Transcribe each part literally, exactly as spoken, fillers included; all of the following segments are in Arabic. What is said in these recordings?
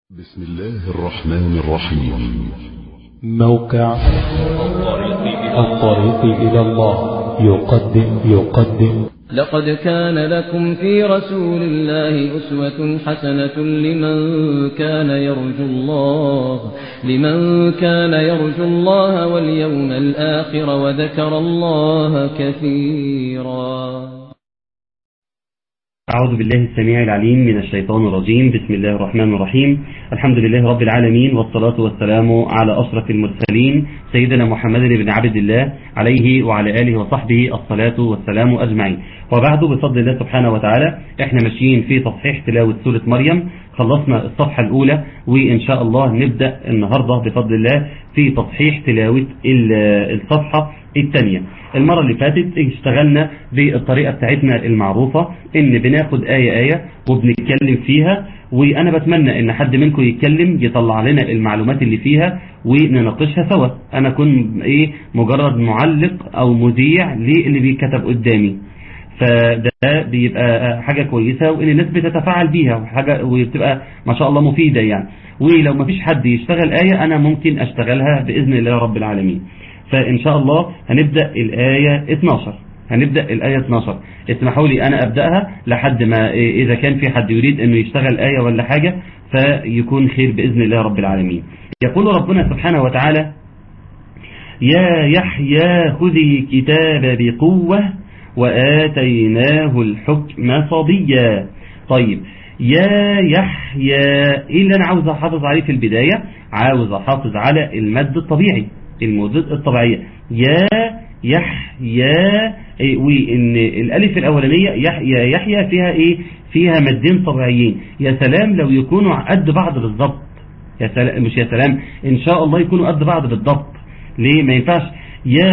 بسم الله الرحمن الرحيم. موقع الطريق إلى الله يقدم يقدم لقد كان لكم في رسول الله أسوة حسنة لمن كان يرجو الله لمن كان يرجو الله واليوم الآخر وذكر الله كثيرا. أعوذ بالله السميع العليم من الشيطان الرجيم. بسم الله الرحمن الرحيم. الحمد لله رب العالمين، والصلاة والسلام على أشرف المرسلين سيدنا محمد بن عبد الله عليه وعلى آله وصحبه الصلاة والسلام أجمعين. وبعد، بفضل الله سبحانه وتعالى احنا ماشيين في تصحيح تلاوة سورة مريم. خلصنا الصفحة الأولى، وإن شاء الله نبدأ النهاردة بفضل الله في تصحيح تلاوة الصفحة الثانية. المرة اللي فاتت اشتغلنا بالطريقة بتاعتنا المعروفة، ان بناخد آية آية وبنتكلم فيها، وانا بتمنى ان حد منكم يتكلم يطلع لنا المعلومات اللي فيها ونناقشها سوا. انا كنت ايه مجرد معلق او مذيع للي بيتكتب قدامي، فده بيبقى حاجة كويسة وان الناس بتتفاعل بيها وحاجة وبتبقى ما شاء الله مفيدة يعني. ولو ما فيش حد يشتغل آية انا ممكن اشتغلها بإذن الله رب العالمين. فإن شاء الله هنبدأ الآية اثناشر. هنبدأ الآية اثناشر. اسمحوا لي أنا أبدأها لحد ما إذا كان في حد يريد أنه يشتغل آية ولا حاجة فيكون خير بإذن الله رب العالمين. يقول ربنا سبحانه وتعالى: يا يحيى خذي الكتاب بقوة وآتيناه الحكم صبيا. طيب، يا يحيى إيه اللي أنا عاوز أحافظ عليه في البداية؟ عاوز أحافظ على المد الطبيعي، الموجود الطبيعية. يا يحيى، وإن الألف الأولانية يحيى يحيى فيها إيه؟ فيها مدين طبيعيين. يا سلام لو يكونوا قد بعض بالضبط. يا سلام، مش يا سلام، إن شاء الله يكونوا قد بعض بالضبط. ليه ما ينفعش يا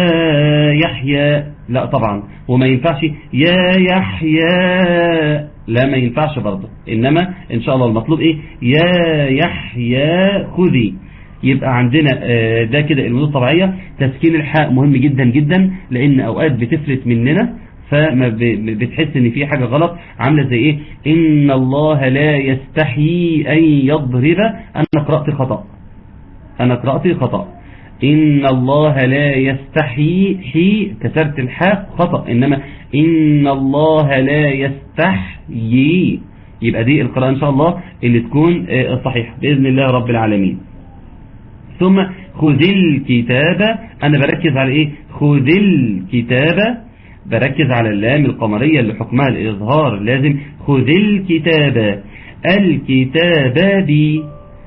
يحيى؟ لا طبعا. وما ينفعش يا يحيى، لا ما ينفعش برضه. إنما إن شاء الله المطلوب إيه؟ يا يحيى خذي. يبقى عندنا ده كده المدود الطبيعية. تسكين الحاء مهم جدا جدا، لان اوقات بتفلت مننا فما بتحس ان في حاجة غلط. عاملة زي ايه؟ ان الله لا يستحي ان يضرب. انا قرأت خطأ انا قرأت خطأ ان الله لا يستحي، حي كسرت الحاء خطأ، انما ان الله لا يستحيي. يبقى دي القراءة ان شاء الله اللي تكون صحيحة بإذن الله رب العالمين. ثم خذ الكتاب، أنا بركز على إيه؟ خذ الكتاب، بركز على اللام القمرية اللي حكمها الإظهار. لازم خذ الكتاب. الكتاب بي،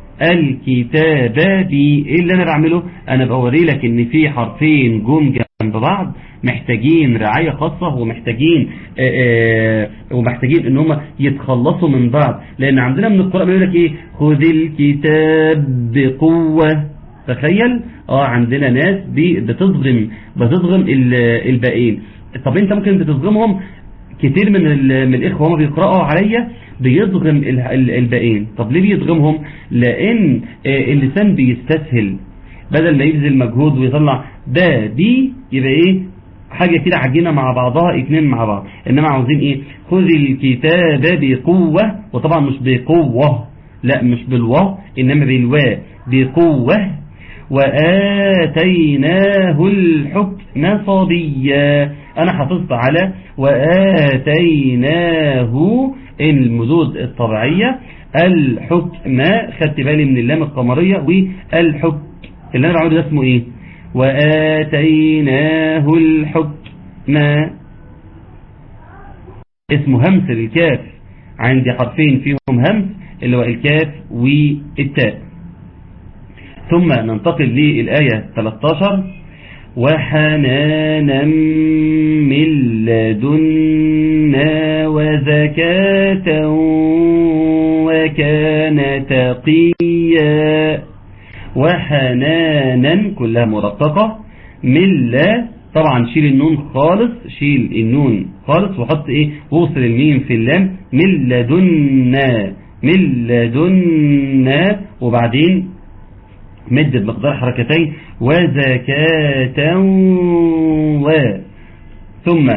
الكتاب بي. إيه اللي أنا بعمله؟ أنا بوري لك إن في حرفين جم جنب بعض محتاجين رعاية خاصة، ومحتاجين آآ آآ ومحتاجين إن هم يتخلصوا من بعض. لأن عندنا من القراء بيقول لك إيه؟ خذ الكتاب بقوة. تخيل اه عندنا ناس بتضغم بتضغم الباقين. طب انت ممكن بتضغمهم. كتير من من الاخوه هم بيقراوا عليا بيضغم الباقين. طب ليه بيضغمهم؟ لان اللسان بيستسهل، بدل ما يبذل مجهود ويطلع با بي يبقى ايه حاجه كده عجينه مع بعضها اتنين مع بعض. انما عاوزين ايه؟ خذ الكتاب بقوه. وطبعا مش بقوه، لا مش بالواو انما بالواء، بقوه. وآتيناه الحكم صبيا. أنا حافظت على وآتيناه المدود الطبيعية. الحكم خدت بالي من اللام القمرية والحكم. اللي أنا بعمله ده اسمه إيه؟ وآتيناه الحكم، اسمه همس الكاف. عندي حرفين فيهم همس اللي هو الكاف والتاء. ثم ننتقل للآية ثلاثة عشر: وحنانا من لدنا وزكاة وكان تقيا. وحنانا كلها مرققة. من لا، طبعا شيل النون خالص، شيل النون خالص وحط ايه؟ ووصل الميم في اللام. من لدنا، من لدنا، وبعدين مد بمقدار حركتين. وزكاة و، ثم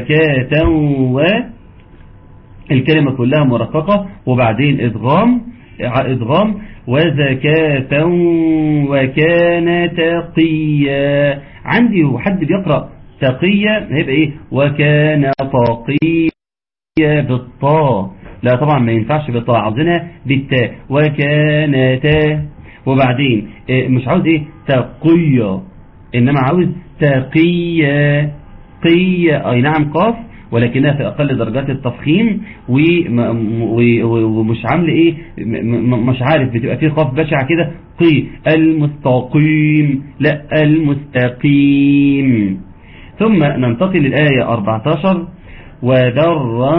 وزكاة و، الكلمة كلها مرققة وبعدين إدغام. إدغام وزكاة وكان تقيا. عندي حد بيقرأ تقيا هيبقى إيه وكان تقيا بالطاء، لا طبعا ما ينفعش بالطاء، عاوزينها بالتاء وكان تا. وبعدين مش عاوز إيه تقيا، إنما عاوز تقيا قيا. أي نعم قاف ولكنها في أقل درجات التفخيم ومش عامل إيه مش عارف بتبقى فيه قاف بشعة كده قي المستقيم، لا المستقيم. ثم ننتقل للآية أربعة عشر وذرا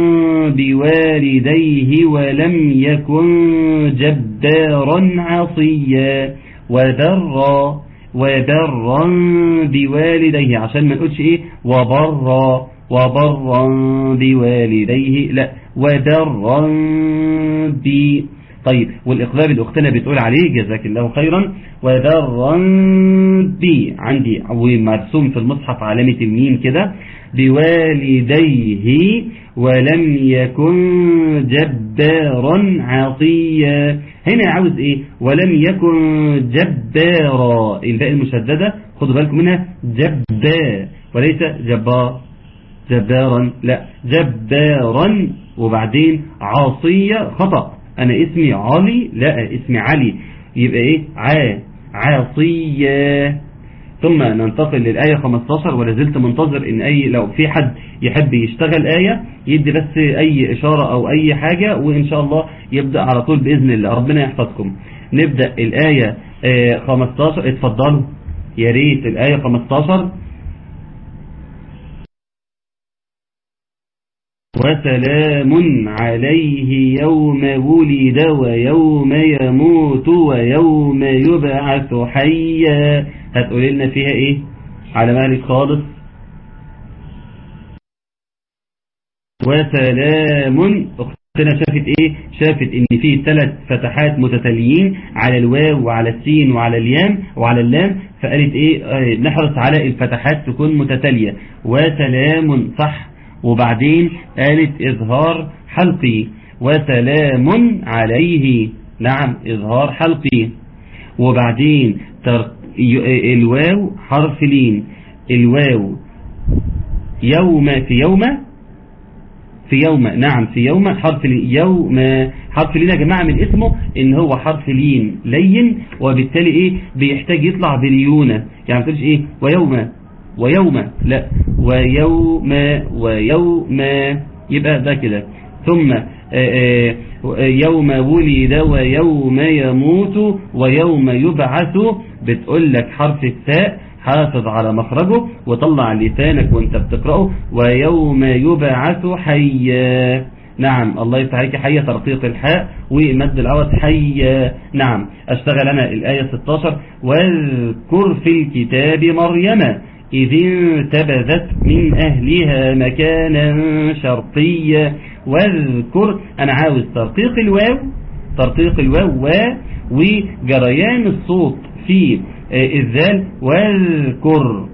بوالديه ولم يكن جبارا عصيا. وذرا وذرا بوالديه عشان ما نقولش إيه وبرا وبرا بوالديه، لا وذرا ب. طيب والإقلاب الأختنا بتقول عليه جزاك الله خيرا وذرا ب، عندي ومرسوم في المصحف علامة الميم كده بوالديه ولم يكن جبارا عصيا. هنا عاوز ايه ولم يكن جبارا، الباء المشددة خدوا بالكم منها جبا وليس جبار جبارا، لا جبارا. وبعدين عاصية خطأ، انا اسمي علي لا اسمي علي، يبقى ايه ع عاصية. ثم ننتقل للآية خمسة عشر ولازلت منتظر ان اي لو في حد يحب يشتغل آية يدي بس اي اشارة او اي حاجة وان شاء الله يبدأ على طول بإذن الله. ربنا يحفظكم. نبدأ الآية خمسة عشر، اتفضلوا يا ريت الآية خمسة عشر. وسلام عليه يوم ولد ويوم يموت ويوم يبعث حيا. هتقول لنا فيها ايه على مالك خالص؟ وسلام. اختنا شافت ايه؟ شافت ان فيه ثلاث فتحات متتاليين على الواو وعلى السين وعلى اليام وعلى اللام، فقالت ايه اه نحرص على الفتحات تكون متتالية. وسلام صح. وبعدين قالت إظهار حلقي وسلام عليه، نعم إظهار حلقي. وبعدين تر... الواو حرف لين، الواو يوم في يوم في يوم نعم في يوم حرف لين، يوم حرف لين يا جماعة من اسمه ان هو حرف لين لين، وبالتالي ايه بيحتاج يطلع بليونة، يعني ما تقولش ايه ويوم ويوم، لا ويوم ويوم، يبقى ده كده. ثم يوم ولد ويوم يموت ويوم يبعث، بتقول لك حرف الثاء حافظ على مخرجه وطلع لسانك وانت بتقرأه. ويوم يبعث حيا، نعم الله يفتح عليك، حيا ترقيق الحاء ومد العوض حيا. نعم اشتغل انا الآية ستة عشر. واذكر في الكتاب مريم إذ انتبذت من أهلها مكانا شرقيا. واذكر أنا عاوز ترقيق الواو ترقيق الواو و وجريان الصوت في الذال واذكر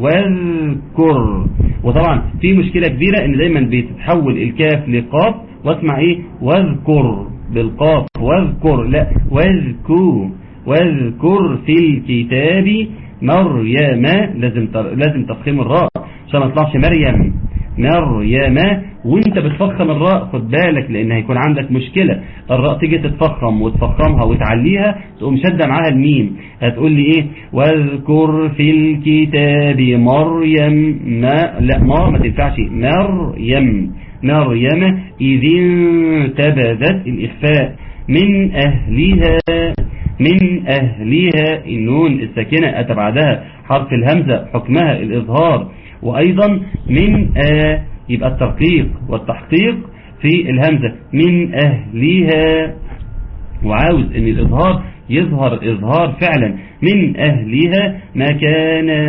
واذكر. وطبعا في مشكلة كبيرة ان دايما بتتحول الكاف لقاف واسمع ايه واذكر بالقاف واذكر، لا واذكر. واذكر في الكتاب مريم، لازم لازم تفخيم الراء عشان ما تطلعش مريم مريم وانت بتفخم الراء، خد بالك لان هيكون عندك مشكلة. الراء تيجي تتفخم وتفخمها وتعليها تقوم شدة معاها الميم، هتقول لي ايه واذكر في الكتاب مريم، ما لا ما ما تنفعش مريم مريم إذ انتبذت الإخفاء من أهلها من أهلها، النون الساكنة أتى بعدها حرف الهمزة حكمها الإظهار، وأيضا من آ يبقى الترقيق والتحقيق في الهمزة من أهلها، وعاوز أن الإظهار يظهر إظهار فعلا من أهلها مكانا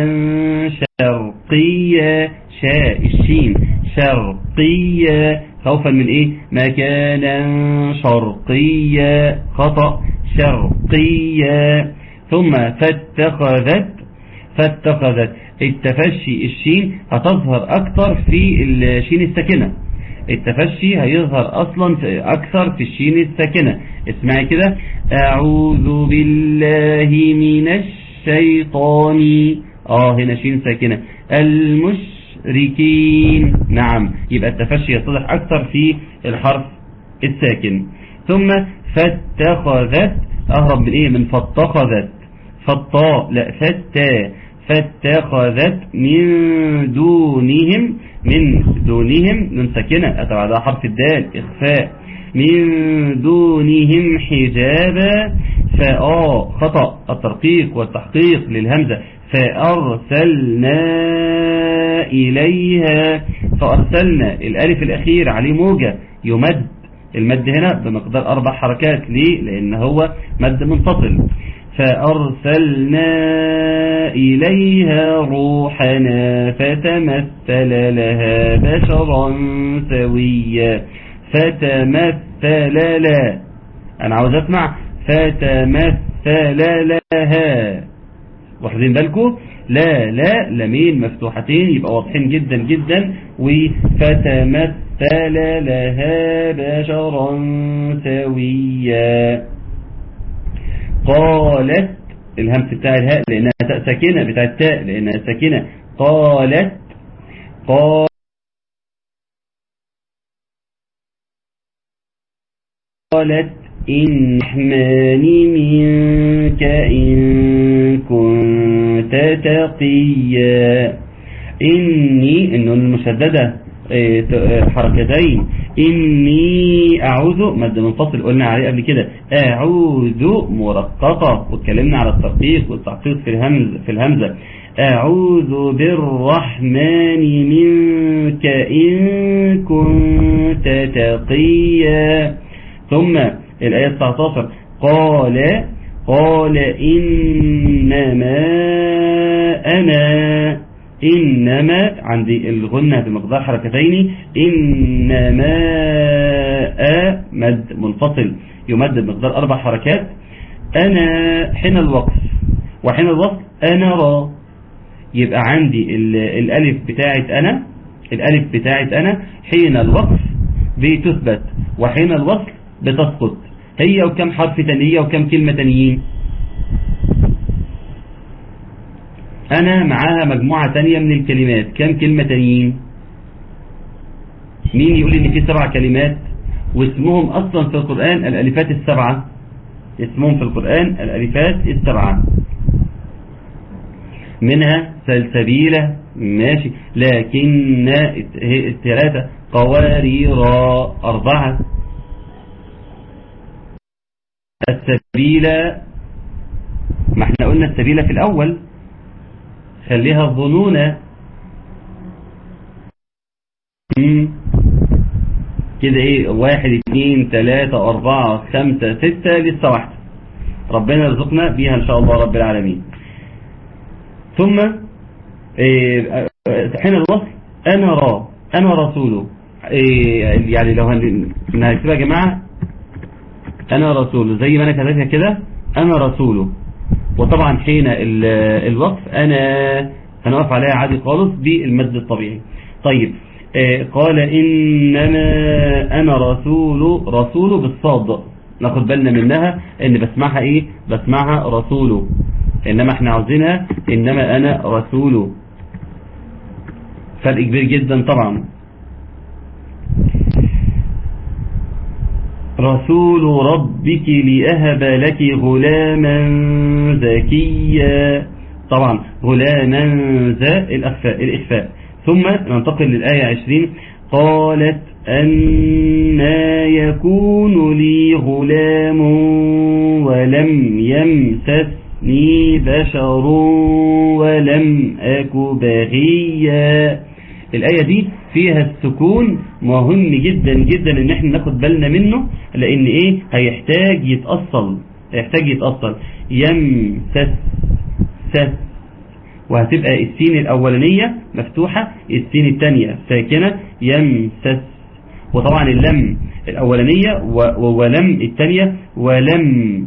شرقيا، شاء الشين شرقيا خوفا من إيه مكانا شرقيا، خطأ شرقية. ثم فاتخذت فاتخذت التفشي الشين هتظهر أكتر في الشين الساكنة، التفشي هيظهر أصلا في أكثر في الشين الساكنة. اسمعي كده، أعوذ بالله من الشيطان، آه هنا شين ساكنة، المشركين. نعم، يبقى التفشي يتضح أكثر في الحرف الساكن. ثم فاتخذت، أهرب من إيه؟ من فاتخذت، فالطاء لا فتا، فاتخذت من دونهم، من دونهم من ساكنة أتى بعدها حرف الدال إخفاء، من دونهم حجابا، فآ خطأ الترقيق والتحقيق للهمزة، فأرسلنا إليها، فأرسلنا الألف الأخير عليه موجة يمد، المد هنا بمقدار أربع حركات. ليه؟ لأن هو مد منفصل. فأرسلنا إليها روحنا فتمثل لها بشرا سويا، فتمثل لها، أنا عاوز أسمع فتمثل لها، واخدين بالكم؟ لا لا لمين مفتوحتين يبقى واضحين جدا جدا. وفتمثل لها بشرا سويا. قالت، الهمس بتاع الهاء لأنها تاء ساكنة، بتاع التاء لأنها ساكنة، قالت قالت إن رحماني منك إن كنت تقيا. إني، النون المشددة حركتين، إني أعوذ مد منفصل قلنا عليه قبل كده، أعوذ مرققة واتكلمنا على الترقيق والتحقيق في الهمز في الهمزة. أعوذ بالرحمن منك إن كنت تقيا. ثم الآية تسعة عشر، قال قال إنما أنا، إنما عندي الغنة بمقدار حركتين، إنما أ مد منفصل يمد بمقدار أربع حركات. أنا حين الوقف وحين الوصل أنا را، يبقى عندي الألف بتاعت أنا، الألف بتاعت أنا حين الوقف بتثبت وحين الوصل بتسقط. هي وكم حرف تانية وكم كلمة تانيين؟ أنا معاها مجموعة تانية من الكلمات، كم كلمة تانيين؟ مين يقول إن في سبع كلمات واسمهم أصلا في القرآن الألفات السبعة؟ اسمهم في القرآن الألفات السبعة، منها سلسبيلة ماشي، لكن الثلاثة، قواريرا أربعة، السبيلة ما احنا قلنا السبيلة في الأول خليها الظنونة كده، ايه واحد اثنين ثلاثة أربعة خمسة ستة لسه واحدة، ربنا يرزقنا بيها إن شاء الله رب العالمين. ثم إيه حين الوصل أنا را، أنا رسوله، إيه يعني لو هنكتبها يا جماعة أنا رسوله زي ما أنا كتبتها كده، أنا رسوله. وطبعا حين الوقف أنا هنقف عليها عادي خالص بالمد الطبيعي. طيب إيه قال إنما أنا رسول، رسوله بالصاد ناخد بالنا منها ان بسمعها ايه، بسمعها رسوله، انما احنا عاوزينها انما انا رسوله، فرق كبير جدا طبعا. رسول ربك لأهب لك غلاما زكيا، طبعا غلاما ذا الأخفاء الإخفاء. ثم ننتقل للآية عشرين، قالت أنا يكون لي غلام ولم يمسسني بشر ولم أك بغيا. الآية دي فيها السكون مهم جدا جدا ان احنا ناخد بالنا منه، لان ايه هيحتاج يتأصل، هيحتاج يتأصل يمسس سس، وهتبقى السين الأولانية مفتوحة السين الثانية ساكنة يمسس، وطبعا اللم الأولانية ولم الثانية ولم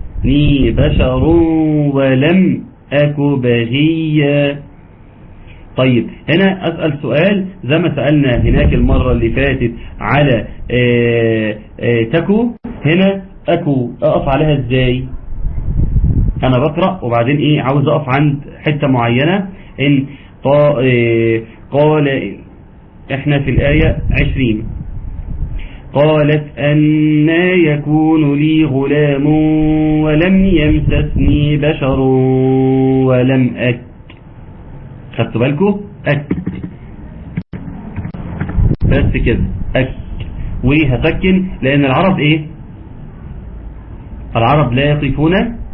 يمسسني بشر ولم أك بغيا. طيب هنا أسأل سؤال زي ما سألنا هناك المرة اللي فاتت على آآ آآ تكو. هنا أكو أقف عليها إزاي؟ أنا بقرأ وبعدين إيه عاوز أقف عند حتة معينة. إن قال إحنا في الآية عشرين قالت أنا يكون لي غلام ولم يمسسني بشر ولم أك. خدتوا بالكم؟ أك بس كده أك. وهسكن لأن العرب إيه؟ العرب لا يقفون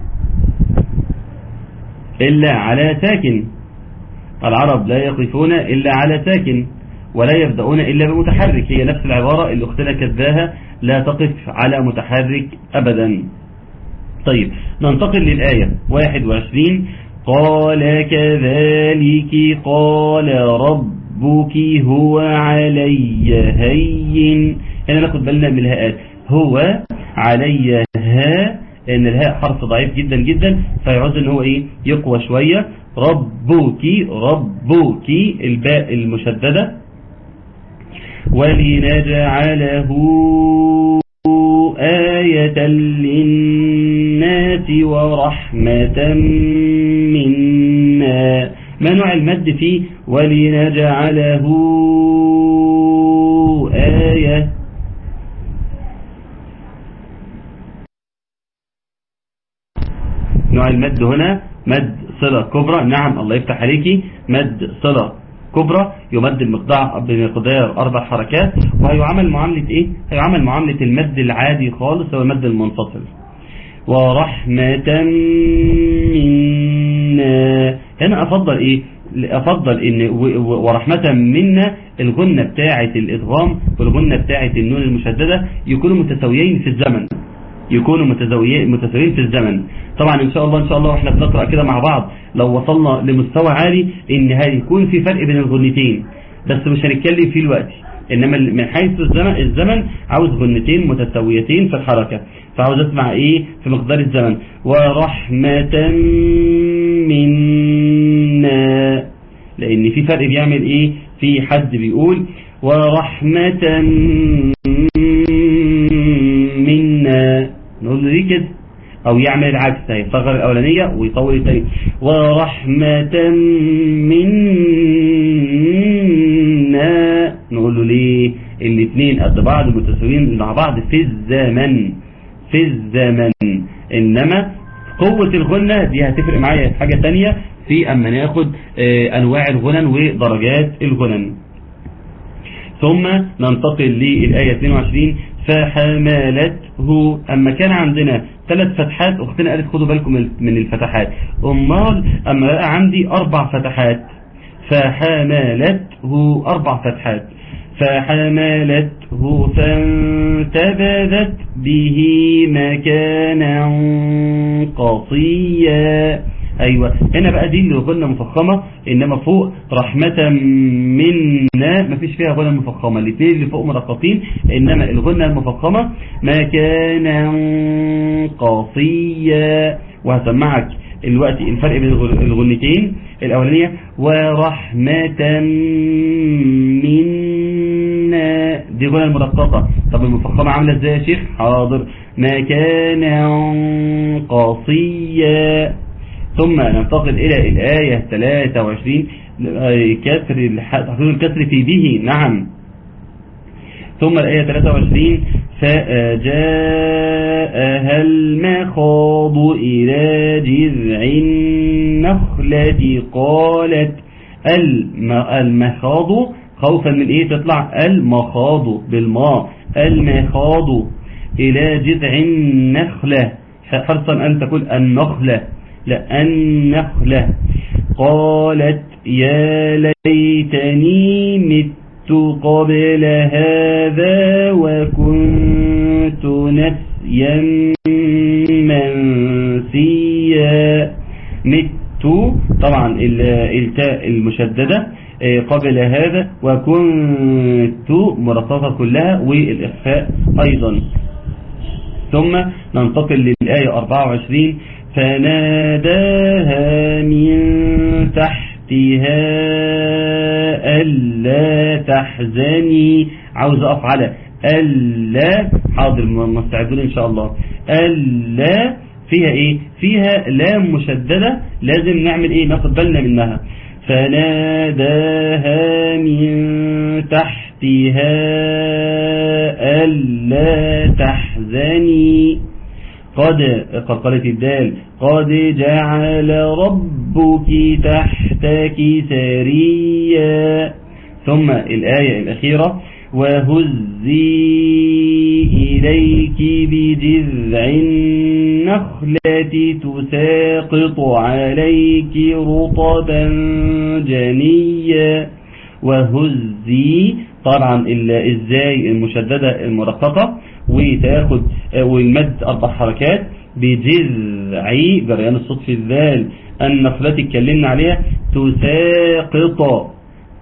إلا على ساكن. العرب لا يقفون إلا على ساكن ولا يبدأون إلا بمتحرك. هي نفس العبارة اللي أختنا كذاها لا تقف على متحرك أبدا. طيب ننتقل للآية واحد وعشرين. قال كذلك قال ربك هو علي هين. هنا ناخد بالنا من الهاءات. هو علي ها ان الهاء حرف ضعيف جدا جدا فيعوز ان هو ايه يقوى شوية. ربك ربك الباء المشددة. ولنجعله آية للناس ورحمة منا. ما نوع المد فيه ولنجعله آية؟ نوع المد هنا مد صلة كبرى. نعم الله يفتح عليكي. مد صلة كبرى يمد المقدار بمقدار أربع حركات وهيعمل معاملة إيه؟ هيعمل معاملة المد العادي خالص هو المد المنفصل. ورحمة منا. هنا أفضل إيه؟ أفضل إن ورحمة منا الغنة بتاعة الإدغام والغنة بتاعة النون المشددة يكونوا متساويين في الزمن. يكونوا متساويين متساويين في الزمن. طبعا ان شاء الله ان شاء الله واحنا بنقرأ كده مع بعض لو وصلنا لمستوى عالي ان هيكون في فرق بين الغنتين بس مش هنتكلم فيه الوقت. انما من حيث الزمن الزمن عاوز غنتين متساويتين في الحركة فعاوز اسمع ايه في مقدار الزمن. ورحمة منا لان في فرق بيعمل ايه. في حد بيقول ورحمة منا نقول له ليه كده او يعمل العكس هيصغر الاولانية ويطول الثانية. ورحمة منا نقول له ليه الاثنين قد بعض متساويين مع بعض في الزمن في الزمن. انما قوة الغنة دي هتفرق معايا في حاجة تانية في اما ناخد اه انواع الغنن ودرجات الغنن. ثم ننتقل للآية اثنين وعشرين. فحملته. أما كان عندنا ثلاث فتحات أختنا قالت خدوا بالكم من الفتحات. أمال أما بقى عندي أربع فتحات. فحملته أربع فتحات. فحملته فانتبذت به مكانا قصيا. أيوة هنا بقى دي اللي غنة مفخمة إنما فوق رحمة منا مفيش فيها غنة مفخمة. الاثنين اللي فوق مرققين إنما الغنة المفخمة مكانا قصيا. وهسمعك الوقت الفرق بين الغنتين الأولانية ورحمة منا دي غنة المرققة. طب المفخمة عاملة ازاي يا شيخ؟ حاضر. مكانا قصيا. ثم ننتقل إلى الآية ثلاثة وعشرين. كسر تحصيل الكسر في به. نعم. ثم الآية ثلاثة وعشرين. فجاءها المخاض إلى جذع النخلة قالت المخاض خوفا من إيه تطلع المخاض بالماء. المخاض إلى جذع النخلة حرصا أن تقول النخلة لا النخلة. قالت يا ليتني مت قبل هذا وكنت نسيا منسيا. مت طبعا التاء المشددة قبل هذا وكنت مرققة كلها والإخفاء أيضا. ثم ننتقل للآية أربعة وعشرين. فناداها من تحتها تحتها ألا تحزني. عاوز أقف على ألا، حاضر مستعدون إن شاء الله. ألا فيها إيه؟ فيها لام مشددة، لازم نعمل إيه؟ ناخد بالنا منها. فناداها من تحتها ألا تحزني. قد قلقلة الدال، قد جعل ربك تحتك سريا. ثم الآية الأخيرة وهزي إليك بجذع النخلة تساقط عليك رطبا جنيا. وهزي طبعا الزاي المشددة المرققة وتاخد والمد أربع حركات. بجذعي جريان الصوت في الذال. النخلة اتكلمنا عليها تساقط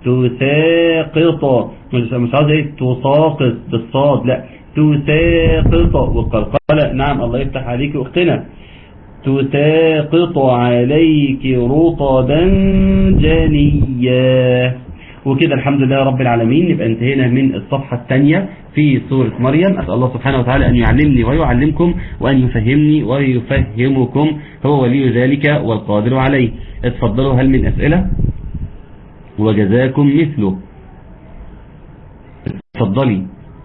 تساقط مش مش عاوز ايه تساقط بالصاد، لا تساقط. والقلقلة نعم الله يفتح عليك اختنا. تساقط عليك رطبا جنيا. وكده الحمد لله رب العالمين نبقى انتهينا من الصفحة الثانية في سورة مريم. أسأل الله سبحانه وتعالى أن يعلمني ويعلمكم وأن يفهمني ويفهمكم، هو ولي ذلك والقادر عليه. اتفضلوا، هل من أسئلة؟ وجزاكم مثله. اتفضلي.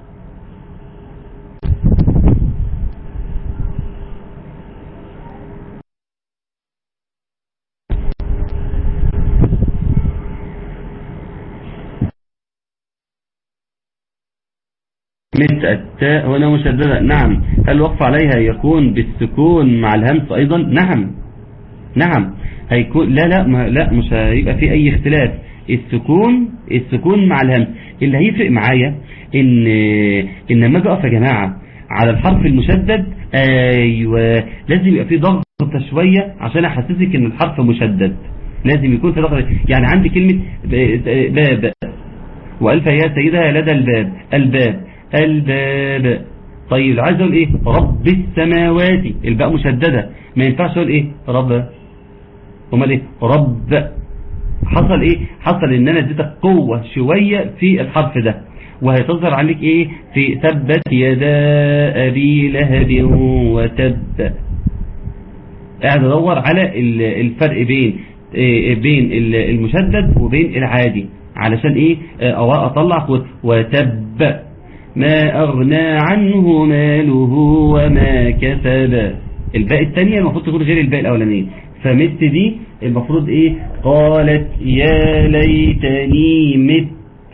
مثل التاء هنا مشددة، نعم. هل الوقف عليها يكون بالسكون مع الهمس أيضا؟ نعم نعم هيكون. لا لا ما لا مش هيبقى في أي اختلاف. السكون السكون مع الهمس. اللي هيفرق معايا إن إن لما أجي أقف يا جماعة على الحرف المشدد، أيوة لازم يبقى في ضغط شوية عشان أحسسك إن الحرف مشدد. لازم يكون في ضغط. يعني عندي كلمة باب، وألف يا سيدها لدى الباب، الباب الباب. طيب عايز اقول ايه؟ رب السماوات، الباء مشددة، ما ينفعش اقول ايه؟ رب. امال ايه؟ رب. حصل ايه؟ حصل ان انا اديتك قوة شوية في الحرف ده، وهيتظهر عليك ايه؟ في تبت يدا ابي لهب وتب. قاعد ادور على الفرق بين بين المشدد وبين العادي، علشان ايه؟ اطلع وتب ما أغنى عنه ماله وما كسب. الباء الثانية المفروض تكون غير الباء الأولانية. فمت دي المفروض إيه؟ قالت يا ليتني مت.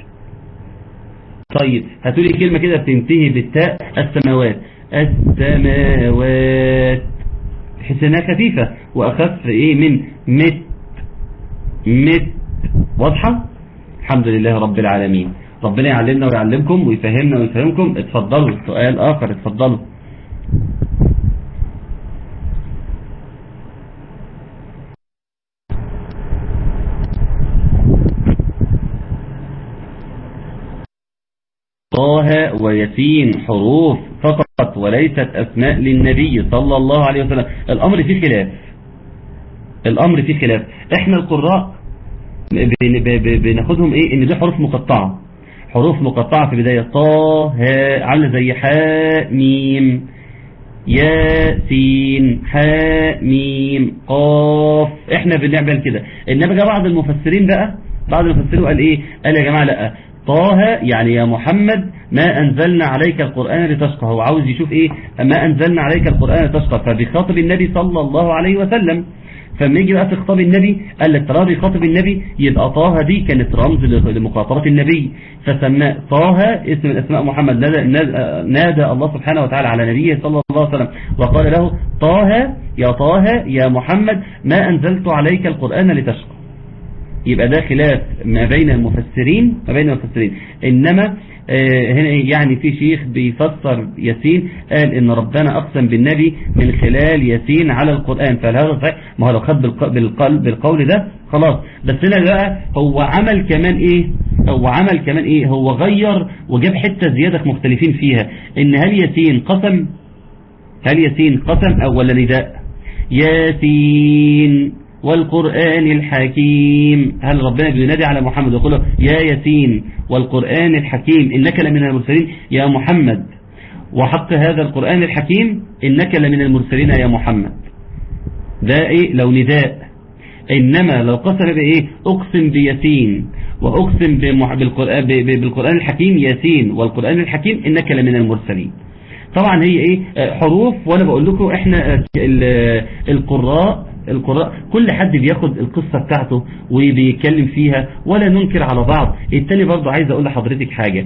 طيب هاتولي كلمة كده بتنتهي بالتاء. السماوات، السماوات، تحس انها خفيفة وأخف إيه من مت. مت واضحة؟ الحمد لله رب العالمين. ربنا يعلمنا ويعلمكم ويفهمنا ويفهمكم. اتفضلوا سؤال آخر، اتفضلوا. طه وياسين حروف فقط وليست أسماء للنبي صلى الله عليه وسلم. الأمر فيه خلاف، الأمر فيه خلاف. احنا القراء بناخدهم ايه؟ ان دي حروف مقطعة، حروف مقطعة في بداية. طه عامله زي حاء ميم، ياسين حاء ميم قاف. احنا بنعمل كده. انما جاء بعض المفسرين بقى، بعض المفسرين قال ايه؟ قال يا جماعة لا، طه يعني يا محمد ما أنزلنا عليك القرآن لتشقى. هو عاوز يشوف ايه؟ ما أنزلنا عليك القرآن لتشقى، فبيخاطب النبي صلى الله عليه وسلم. فلما يجي بقى في خطاب النبي قال لك ترى بيخاطب النبي، يبقى طه دي كانت رمز لمخاطبة النبي، فسماه طه اسم من اسماء محمد. نادى, نادى الله سبحانه وتعالى على نبيه صلى الله عليه وسلم وقال له طه يا طه يا محمد ما أنزلت عليك القرآن لتشقى. يبقى ده خلاف ما بين المفسرين ما بين المفسرين. إنما آه هنا يعني في شيخ بيفسر ياسين قال إن ربنا أقسم بالنبي من خلال ياسين على القرآن، فهذا صحيح. ما هو لو خد بالقول, بالقول ده خلاص. بس هنا بقى هو عمل كمان إيه؟ هو عمل كمان إيه؟ هو غير وجاب حتة زيادة مختلفين فيها. إن هل ياسين قسم؟ هل ياسين قسم أو ولا نداء؟ ياسين والقرآن الحكيم. هل ربنا بينادي على محمد ويقول له يا ياسين والقرآن الحكيم إنك لمن المرسلين يا محمد، وحق هذا القرآن الحكيم إنك لمن المرسلين يا محمد، ده إيه لو نداء. إنما لو قسم بإيه أقسم بياسين وأقسم بالقرآن, بالقرآن الحكيم ياسين والقرآن الحكيم إنك لمن المرسلين. طبعا هي إيه حروف، وأنا بقول لكم إحنا القراء القراء كل حد بياخد القصة بتاعته وبيتكلم فيها ولا ننكر على بعض. التاني برضو عايز أقول لحضرتك حاجة،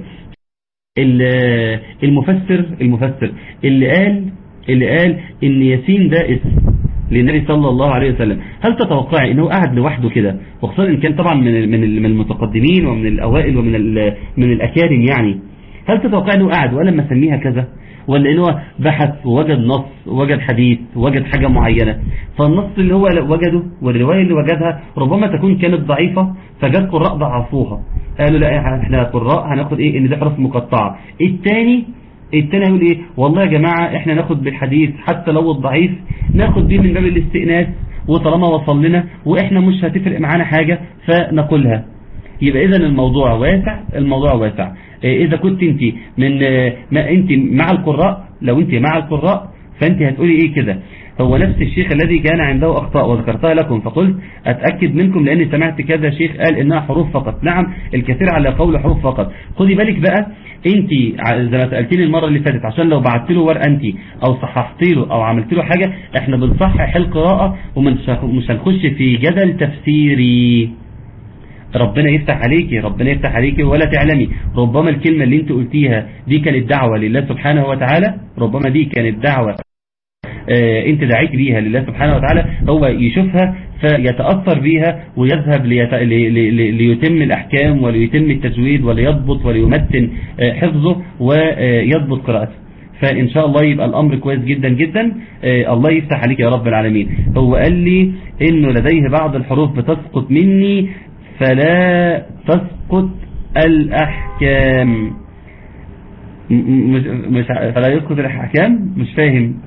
المفسر المفسر اللي قال اللي قال إن ياسين ده اسم للنبي صلى الله عليه وسلم، هل تتوقعي انه قاعد لوحده كده، وخصوصا ان كان طبعا من من المتقدمين ومن الاوائل ومن من الاكارم يعني، هل تتوقعي انه قاعد وقال لما سميها كذا، ولا انه بحث ووجد نص ووجد حديث ووجد حاجة معينة، فالنص اللي هو وجده والرواية اللي وجدها ربما تكون كانت ضعيفة فجاء قراء ضعفوها قالوا لا احنا قراء هناخد ايه ان ده حروف مقطعة. الثاني التاني يقول ايه والله يا جماعة احنا ناخد بالحديث حتى لو الضعيف ناخد بيه من باب الاستئناس، وطالما وصل لنا واحنا مش هتفرق معانا حاجة فنقولها. يبقى اذا الموضوع واسع، الموضوع واسع. اذا كنت انت من ما انت مع القراء، لو انت مع القراء فانت هتقولي ايه كده، هو نفس الشيخ الذي كان عنده اخطاء وذكرتها لكم فقلت اتأكد منكم لاني سمعت كذا شيخ قال انها حروف فقط. نعم الكثير على قول حروف فقط. خدي بالك بقى انت زي ما سألتيني المرة اللي فاتت عشان لو بعت له ورقة انت او صححتي له او عملت له حاجة، احنا بنصحح القراءة ومش هنخش في جدل تفسيري. ربنا يفتح عليكي، ربنا يفتح عليكي ولا تعلمي ربما الكلمة اللي انت قلتيها دي كانت دعوة لله سبحانه وتعالى، ربما دي كانت دعوة اه انت دعيت بيها لله سبحانه وتعالى، هو يشوفها فيتأثر بيها ويذهب ليت... لي... لي... ليتم الأحكام وليتم التجويد وليضبط وليمتن حفظه ويضبط قراءته. فإن شاء الله يبقى الأمر كويس جدا جدا. الله يفتح عليك يا رب العالمين. هو قال لي إنه لديه بعض الحروف بتسقط مني فلا تسقط الأحكام، مش... مش... فلا يسقط الأحكام، مش فاهم.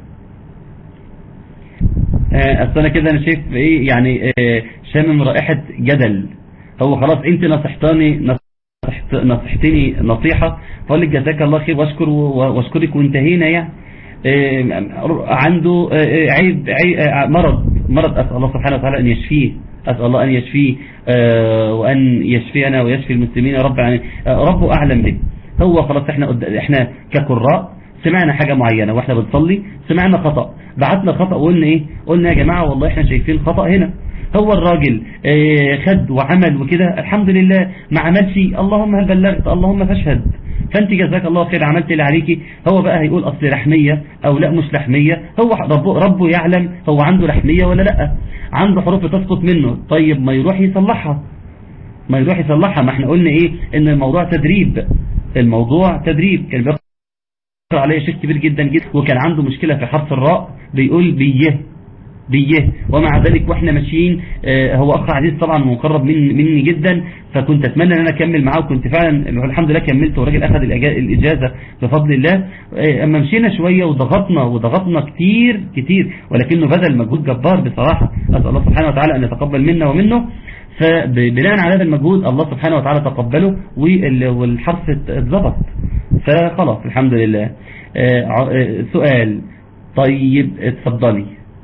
اصل انا كده انا شايف ايه يعني اه شامم رائحة جدل. هو خلاص انت نصحتني نصحت نصحتني نصيحة فقال لك جزاك الله خير واشكر واشكرك وانتهينا يعني. اه عنده اه عيب, عيب مرض مرض اسال الله سبحانه وتعالى ان يشفيه، اسال الله ان يشفيه اه وان يشفينا ويشفي المسلمين يا رب العالمين. اه ربه اعلم به. هو خلاص احنا احنا كقراء سمعنا حاجة معينة واحنا بنصلي سمعنا خطأ، بعتنا خطأ وقلنا ايه، قلنا يا جماعة والله احنا شايفين خطأ هنا. هو الراجل اه خد وعمل وكده الحمد لله، ما عملش اللهم هل بلغت اللهم فاشهد، فانت جزاك الله خير عملت اللي عليكي. هو بقى هيقول اصل لحمية او لا مش لحمية، هو ربه, ربه يعلم هو عنده لحمية ولا لا، عنده حروف تسقط منه، طيب ما يروح يصلحها، ما يروح يصلحها. ما احنا قلنا ايه ان الموضوع تدريب، الموضوع تدريب. كان بيقرأ عليه شيخ كبير جدا جدا وكان عنده مشكلة في حرف الراء بيقول بيه بيه، ومع ذلك واحنا ماشيين اه هو اخ عزيز طبعا مقرب من مني جدا، فكنت اتمنى ان انا اكمل معاه وكنت فعلا الحمد لله كملت والراجل اخذ الاجازة بفضل الله. اه اما مشينا شوية وضغطنا وضغطنا كتير كتير ولكنه بذل مجهود جبار بصراحة، اسال الله سبحانه وتعالى ان يتقبل منا ومنه. فبناء على هذا المجهود الله سبحانه وتعالى تقبله والحرف اتظبط فخلاص الحمد لله. اه سؤال طيب اتفضلي.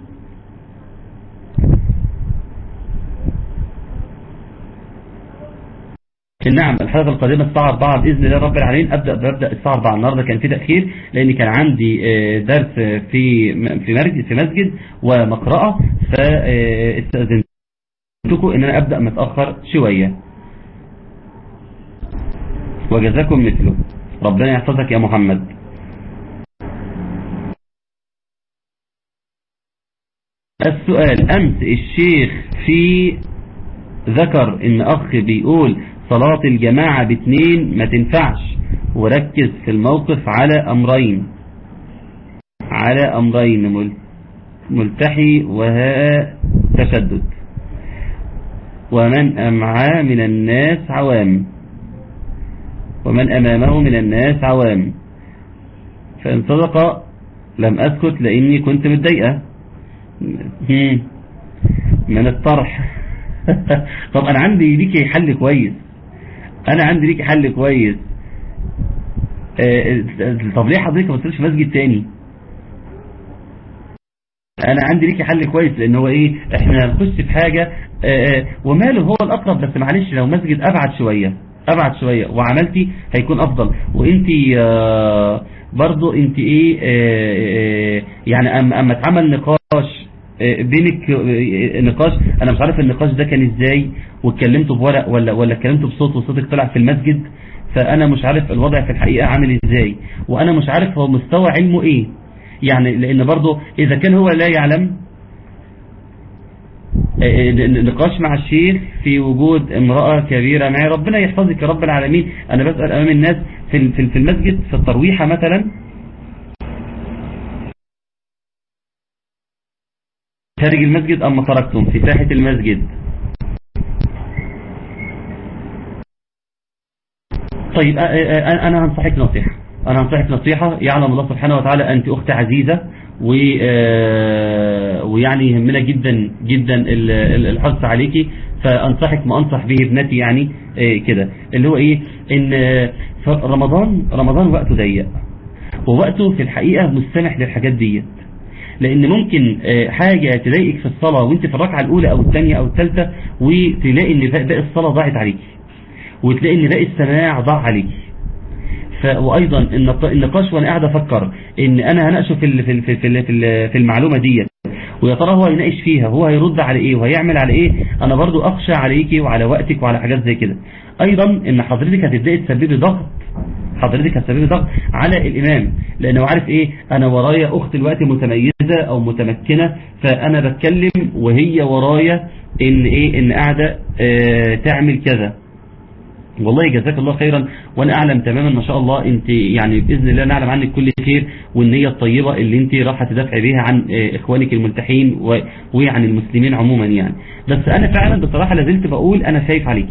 نعم الحلقة القادمة الساعة أربعة بإذن الله رب العالمين. أبدأ ببدأ الساعة أربعة. النهاردة كان في تأخير لأن كان عندي درس في في مسجد في مسجد ومقرأة، فاستأذنتكم إن أنا أبدأ متأخر شوية وجزاكم مثله. ربنا يحفظك يا محمد. السؤال أمس الشيخ في ذكر إن أخ بيقول صلاة الجماعة باثنين ما تنفعش، وركز في الموقف على أمرين على أمرين ملتحي وها تشدد، ومن أمعى من الناس عوام ومن أمامه من الناس عوام، فإن صدق لم أسكت لأني كنت متضايقة. من الطرح. طب انا عندي ليكي حل كويس، انا عندي ليكي حل كويس. اه طب ليه حضرتك ما تصيرش مسجد تاني؟ انا عندي ليكي حل كويس، لان هو ايه، احنا هنخش في حاجة اه وماله هو الاقرب، بس معلش لو مسجد ابعد شوية ابعد شوية وعملتي هيكون افضل. وانتي اه برضو انت ايه اه اه يعني اما اما اتعمل نقاش بينك، نقاش انا مش عارف النقاش ده كان ازاي، واتكلمتوا بورق ولا ولا اتكلمتوا بصوت وصوتك طلع في المسجد، فانا مش عارف الوضع في الحقيقة عامل ازاي، وانا مش عارف هو مستوى علمه ايه يعني، لان برضه اذا كان هو لا يعلم نقاش مع الشيخ في وجود امرأة كبيرة معي، ربنا يحفظك يا رب العالمين. انا بسأل امام الناس في في المسجد في الترويحة مثلا، خارج المسجد أما تركتم في ساحة المسجد. طيب أنا هنصحك نصيحة، أنا هنصحك نصيحة يعلم الله سبحانه وتعالى أنت أخت عزيزة، ويعني يهمنا جدا جدا الحرص عليكي، فأنصحك ما أنصح به ابنتي يعني كده، اللي هو إيه، إن رمضان رمضان وقته ضيق، ووقته في الحقيقة مستمح للحاجات ديت، لان ممكن حاجة تضايقك في الصلاة وانت في الركعة الاولى او الثانية او الثالثة، وتلاقي ان باقي الصلاة ضاعت عليك، وتلاقي ان باقي السماع ضاع عليك. وايضا النقاش وانا قاعد افكر ان انا هناقشه في في في في المعلومة ديت، ويا ترى هو هيناقش فيها، هو هيرد على ايه وهيعمل على ايه، انا برضو اخشى عليكي وعلى وقتك وعلى حاجات زي كده. ايضا ان حضرتك هتبداي تسببي ضغط، حضرتك هتسببي ضغط على الامام، لانه عارف ايه، انا ورايا اخت الوقت متميزة او متمكنة، فانا بتكلم وهي ورايا ان ايه، ان قاعدة اه تعمل كذا. والله جزاك الله خيرا، وانا اعلم تماما ما شاء الله انت يعني باذن الله نعلم عنك كل خير، والنية الطيبة اللي انت راح تدافعي بيها عن اه اخوانك الملتحين وعن المسلمين عموما يعني. بس انا فعلا بصراحة لازلت بقول انا خايف عليك،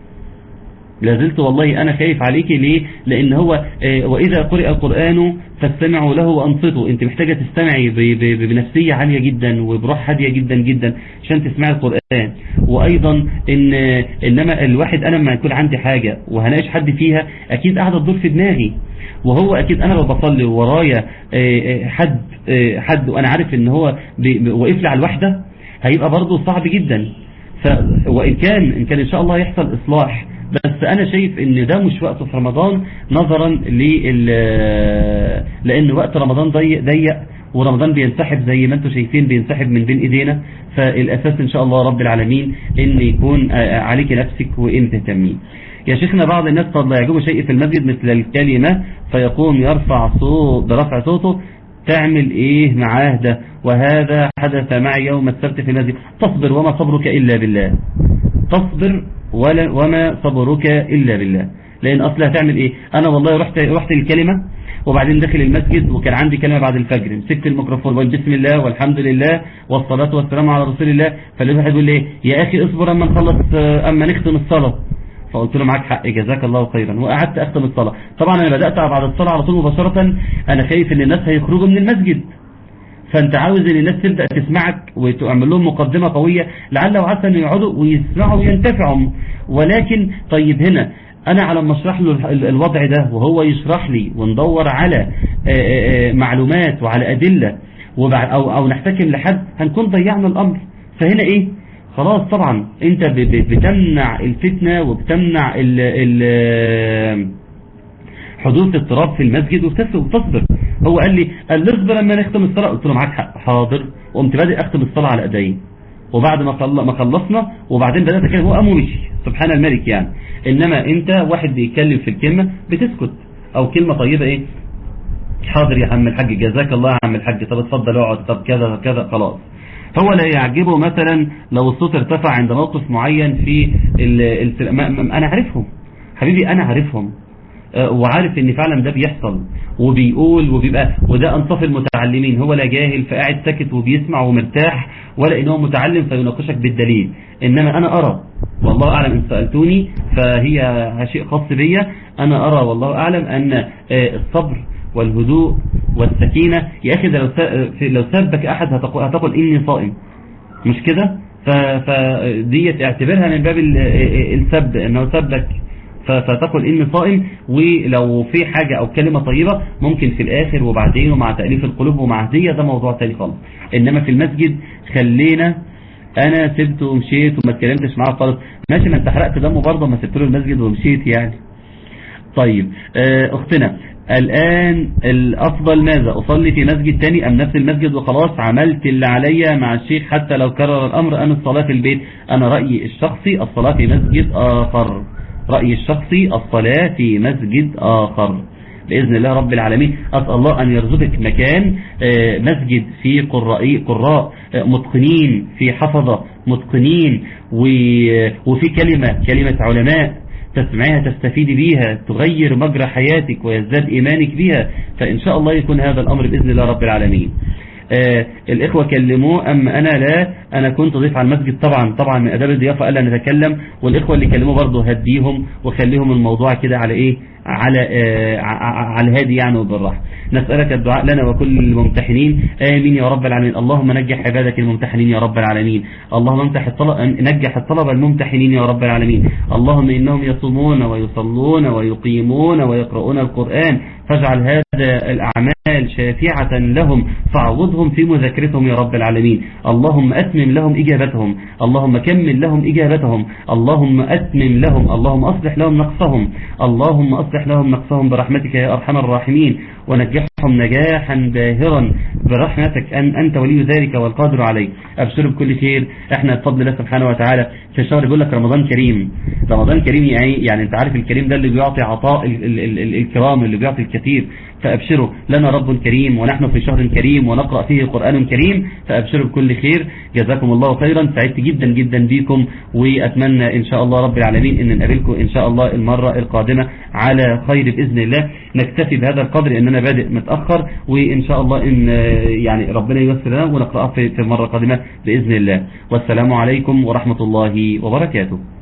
لازلت والله أنا خايف عليكي. ليه؟ لأن هو اه وإذا قرئ القرآن فاستمعوا له وأنصتوا، أنت محتاجة تستمعي بنفسية عالية جدا وبروح هادية جدا جدا عشان تسمعي القرآن. وأيضا إن إنما الواحد أنا لما يكون عندي حاجة وهناقش حد فيها أكيد قاعدة تدور في دماغي، وهو أكيد أنا لو بصلي ورايا اه حد اه حد وأنا عارف إن هو وقف لي على الوحدة هيبقى برضه صعب جدا. ف وإن كان إن كان إن شاء الله يحصل إصلاح، بس انا شايف ان ده مش وقته في رمضان، نظرا لل لان وقت رمضان ضيق ضيق ورمضان بينسحب زي ما انتم شايفين بينسحب من بين ايدينا. فالاساس ان شاء الله رب العالمين ان يكون عليك نفسك وان تهتمين. يا شيخنا بعض الناس قد لا يعجبه شيء في المسجد مثل الكلمة فيقوم يرفع صوت برفع صوته، تعمل ايه معاه ده؟ وهذا حدث معي يوم السبت في المسجد. تصبر وما صبرك الا بالله، تصبر ولا وما صبرك إلا بالله، لأن أصلها هتعمل إيه؟ أنا والله رحت رحت الكلمة وبعدين داخل المسجد وكان عندي كلمة بعد الفجر، مسكت الميكروفون وقلت بسم الله والحمد لله والصلاة والسلام على رسول الله، فاللي واحد يقول لي يا أخي اصبر أما نخلص أما نختم الصلاة، فقلت له معاك حق جزاك الله خيرا، وقعدت أختم الصلاة. طبعا أنا بدأت بعد الصلاة على طول مباشرة، أنا خايف إن الناس هيخرجوا من المسجد، فانت عاوز ان الناس تبدأ تسمعك وتعمل لهم مقدمة قوية لعل وعسى ان يقعدوا ويسمعوا وينتفعوا. ولكن طيب هنا انا على ما اشرح له الوضع ده وهو يشرح لي وندور على معلومات وعلى ادلة او, أو نحتكم لحد، هنكون ضيعنا الامر. فهنا ايه، خلاص طبعا انت بتمنع الفتنة وبتمنع ال ال حدوث اضطراب في المسجد وتصبر. هو قال لي قال لي اصبر لما نختم الصلاة، قلت له معاك حق حاضر، وقمت بادئ اختم الصلاة على ايدي، وبعد ما ما خلصنا وبعدين بدأت اتكلم هو قام ومشي سبحان الملك يعني. انما انت واحد بيتكلم في الكلمة بتسكت، او كلمة طيبة ايه حاضر يا عم الحاج جزاك الله يا عم الحاج، طب اتفضل اقعد، طب كذا كذا، خلاص. هو لا يعجبه مثلا لو الصوت ارتفع عند موقف معين في ال ال انا عارفهم حبيبي، انا عارفهم وعارف ان فعلا ده بيحصل وبيقول وبيبقى، وده انصاف المتعلمين، هو لا جاهل فقاعد ساكت وبيسمع ومرتاح، ولا انه متعلم فيناقشك بالدليل. انما انا ارى والله اعلم، ان سألتوني فهي شيء خاص بيا، انا ارى والله اعلم ان الصبر والهدوء والسكينة. يا اخي ده لو لو سبك احد هتقول, هتقول اني صائم، مش كده؟ فديت اعتبرها من باب السب، انه سبك فتقول إني صائم. ولو في حاجة أو كلمة طيبة ممكن في الآخر وبعدين ومع تأليف القلوب ومع هدية، ده موضوع تاني خالص. إنما في المسجد خلينا أنا سبت ومشيت وما اتكلمتش معاه خالص، ماشي، ما انت حرقت دمه برضه ما سبت له المسجد ومشيت يعني. طيب أختنا الآن الأفضل ماذا، أصلي في مسجد تاني أم نفس المسجد وخلاص عملت اللي عليا مع الشيخ حتى لو كرر الأمر، أم الصلاة في البيت؟ أنا رأيي الشخصي الصلاة في مسجد آخر، رأيي الشخصي الصلاة في مسجد آخر بإذن الله رب العالمين. أسأل الله أن يرزقك مكان مسجد في قراء قراء متقنين، في حفظة متقنين، وفي كلمة كلمة علماء تسمعيها تستفيد بيها تغير مجرى حياتك ويزداد إيمانك بيها، فإن شاء الله يكون هذا الأمر بإذن الله رب العالمين. آه الإخوة كلموه أما أنا لا، أنا كنت ضيف على المسجد طبعا طبعا من أداب الضيافة ألا نتكلم، والإخوة اللي كلموه برضه هديهم وخليهم الموضوع كده على إيه، على آه على الهادي يعني وبالراحة. نسألك الدعاء لنا وكل الممتحنين، آمين يا رب العالمين. اللهم نجح عبادك الممتحنين يا رب العالمين، اللهم امتح الطلبة نجح الطلبة الممتحنين يا رب العالمين. اللهم إنهم يصومون ويصلون ويقيمون ويقرؤون القرآن، فاجعل هذا الأعمال شافعة لهم، فاعوضهم في مذاكرتهم يا رب العالمين. اللهم أتمم لهم إجابتهم، اللهم كمل لهم إجابتهم، اللهم أتمم لهم، اللهم أصلح لهم نقصهم، اللهم أصلح لهم نقصهم برحمتك يا أرحم الراحمين، ونجحهم نجاحا باهرا برحمتك، أن أنت ولي ذلك والقادر عليه. أبشر بكل خير، احنا بفضل الله سبحانه وتعالى في شهر بيقول لك رمضان كريم. رمضان كريم يعني يعني انت عارف الكريم ده اللي بيعطي عطاء ال ال ال ال الكرام، اللي بيعطي الكثير. فأبشروا، لنا رب كريم ونحن في شهر كريم ونقرأ فيه قرآن كريم، فأبشروا بكل خير. جزاكم الله خيرا، سعدت جدا جدا بيكم، وأتمنى إن شاء الله رب العالمين أن نقابلكم إن شاء الله المرة القادمة على خير بإذن الله. نكتفي بهذا القدر إن أنا بادئ متأخر، وإن شاء الله إن يعني ربنا ييسر لنا ونقرأ في المرة القادمة بإذن الله. والسلام عليكم ورحمة الله وبركاته.